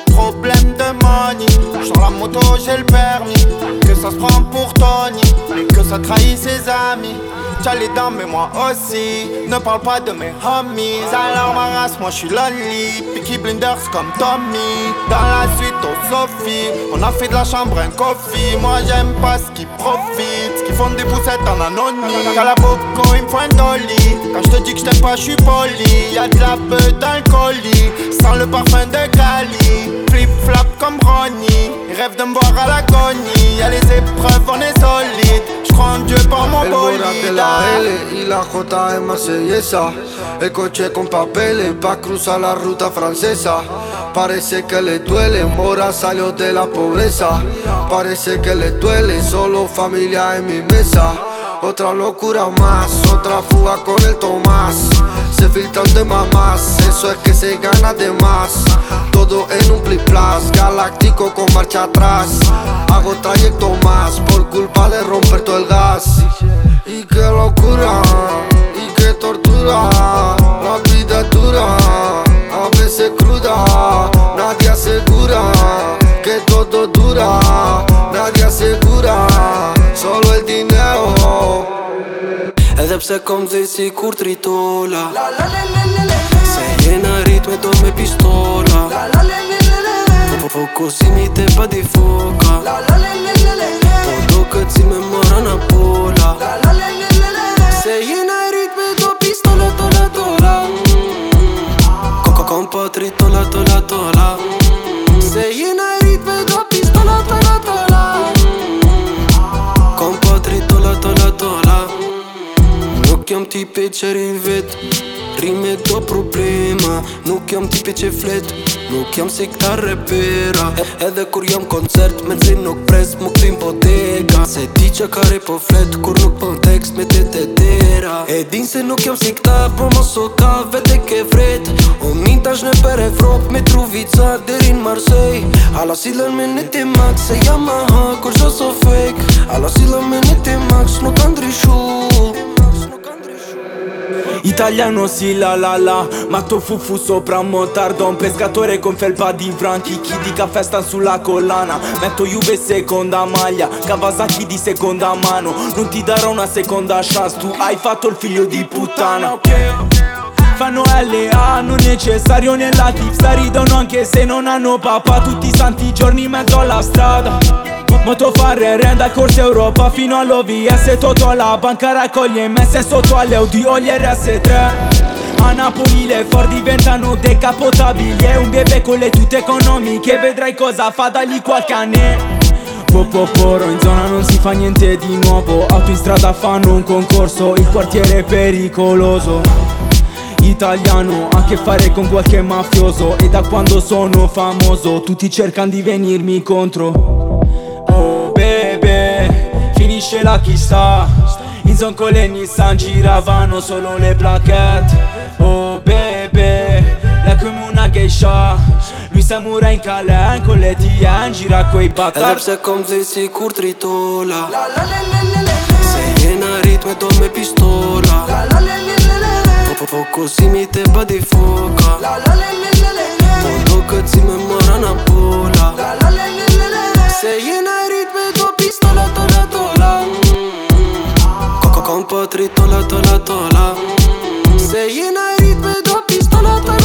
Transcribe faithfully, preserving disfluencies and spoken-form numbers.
problème de money. Sur la moto j'ai le permis, que ça se prend pour Tony, mais que ça trahit ses amis. T'as les dents mais moi aussi, ne parle pas de mes homies. Alors ma race, moi j'suis lonely, Peaky Blinders comme Tommy. Dans la suite au Sophie, on a fait de la chambre un coffee. Moi j'aime pas ce qui profite, ce qui font des poussettes en anonyme. T'as la boco, il me faut un dolly. Quand j'te dis que j't'aime pas, j'suis poli. Y'a de la beuh dans le colis, sans le parfum de Cali. Flip flap comme Ronnie, ils rêvent de me voir à l'agonie. Y'a les épreuves, on est solide. J'crois en Dieu pour mon bolide. La L y la J es marsellesa. El coche con papeles pa' cruzar la ruta francesa. Parece que le duele, Mora salió de la pobreza. Parece que le duele, solo familia en mi mesa. Otra locura más, otra fuga con el Tomás. Se filtran de mamás, eso es que se gana de más. Todo en un plis-plas, galáctico con marcha atrás. Hago trayecto más, por culpa de romper todo el gas. Y qué locura, y qué tortura. La vida es dura, a veces cruda. Nadie asegura que todo dura. Nadie asegura, solo el dinero. Edhe pse kom dhej si kur tritola, se jena rit me do me pistola. Focusimi te pa di foka, po do këtë si me mora na pola. Se jena rit me do pistola, tola, tola. Koko kom pa tritola, tola, tola. Se jena rit me do pistola, tola, tola. Kom pa tritola, tola, tola. Nuk jam tipi që rivet, rime do problema. Nuk jam tipi që flet, nuk jam si këta repera. Edhe kur jam koncert, me nëzim nuk pres mu këtim bodega. Se di që kare po flet, kur nuk pën tekst me te te dera. E din se nuk jam si këta, po mos o ka vete ke vret. O min tash në për Evrop, me Truvica derin Marsej. Alla silën me në ti max, se jam aha, kur qo so fake. Alla silën me në ti max, nuk ka ndryshu. Italiano si la la la, matto fufu sopra un motardo. Un pescatore con felpa di franchi, chi di caffè sta sulla collana. Metto Juve seconda maglia, Kawasaki di seconda mano. Non ti darò una seconda chance, tu hai fatto il figlio di puttana. Fanno L A, non necessario nella tipsta. Ridono anche se non hanno papà, tutti i santi giorni in mezzo alla strada. Moto farre renda corsa Europa fino all'O V S. Toto alla banca raccoglie M S sotto alle Audi o gli R S tre. A Napoli le Ford diventano decapotabili. È un bebè con le tute economiche, vedrai cosa fa, dagli qualche anno. Popoporo, in zona non si fa niente di nuovo. Auto in strada fanno un concorso, il quartiere è pericoloso. Italiano, ha a che fare con qualche mafioso. E da quando sono famoso tutti cercano di venirmi contro. Oh bebe, finisce la chissà. In zone con le Nissan giravano solo le plaquette. Oh bebe, lei come una geisha. Lui samurai in Calais con le T N, gira coi batar. Edhe pse kom dhej si kur tritola, se jena rit me do me pistola. Focusimi te pa di foka, po do këtë si me mora na pola. Se jena rit me do pistola, tola, tola. Koko kom pa tritola, tola, tola. Se jena rit me do pistola, tola.